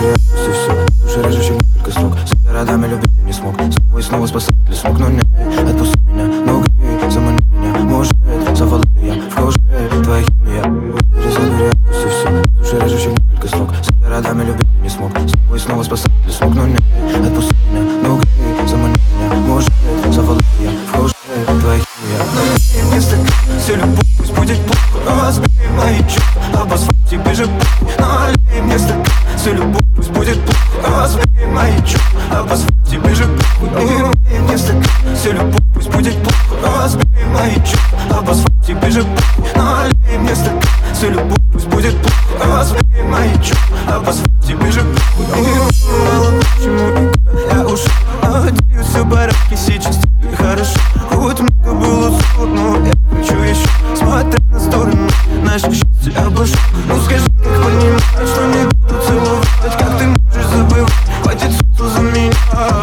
реальность и все. Души режущих несколько строк. С городами любить я не смог. Снова и снова спасать ли смог. Но не отпусти меня, но грей, замани меня. Может, завалю я в коже твоя химия. Резану реальность и все. Души режущих несколько строк. С городами любить я не смог. Снова и снова спасать ли смог. Но не отпусти меня, но грей, замани меня. Может, завалю я в коже твоя химия. Налей мне стакан, всю любовь, пусть будет плохо. Разбей мои чувства, об асфальт тебе же похуй. Налей мне стакан, всю любовь, пусть будет плохо. Разбей мои чувства, об асфальт тебе же похуй. Налей мне стакан, всю любовь, пусть будет плохо. Разбей мои чувства, об асфальт тебе же похуй. Налей мне стакан, всю любовь, пусть будет плохо. Разбей мои чувства, об асфальт тебе же похуй. Мало почему я ушел. Надеюсь, все бараки сейчас тебе хорошо. Хоть много было трудно, я хочу еще. Смотря на сторону, наше счастье обошло. Ну скажи, как понимать, что не буду целовать. Как ты можешь забывать, хватит суту за меня.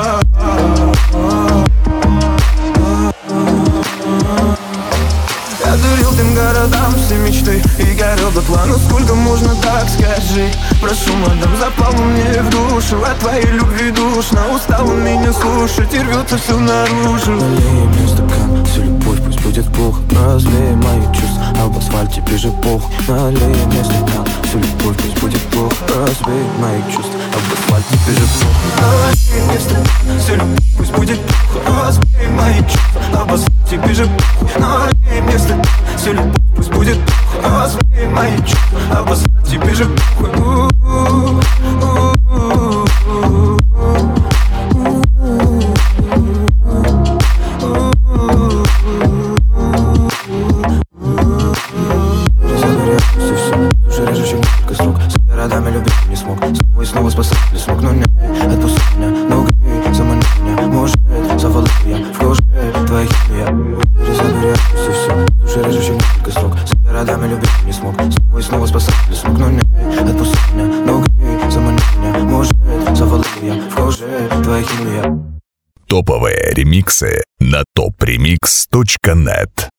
Я дарил тем городам все мечты и горел дотла. Ну сколько можно так, скажи? Прошу, мадам, запал мне в душу. От твоей любви душно, устал он меня слушать и рвется все наружу. Налей мне стакан, всю любовь, пусть будет плохо. Разлей мои чувства, об асфальт тебе же похуй. Налей мне стакан, всю любовь, пусть будет плохо. Разбей мои чувства, об асфальт тебе же похуй. Налей мне стакан, всю любовь, пусть будет плохо. Разбей мои чувства, об асфальт тебе же похуй. Налей мне стакан, всю любовь, пусть будет плохо. Разбей мои чувства, об асфальт тебе же похуй. Городами любить не смог. Снова и снова спасать ли смог. Но не отпусти меня, но грей, замани меня. Может, завалю я в коже твоя химия. Резану реальность и все. Души режущих несколько строк. С городами любить не смог. Снова и снова спасать ли смог. Но не отпусти меня, но грей, замани меня. Может, завалю я в коже твоя химия. Топовые ремиксы на topremix.net.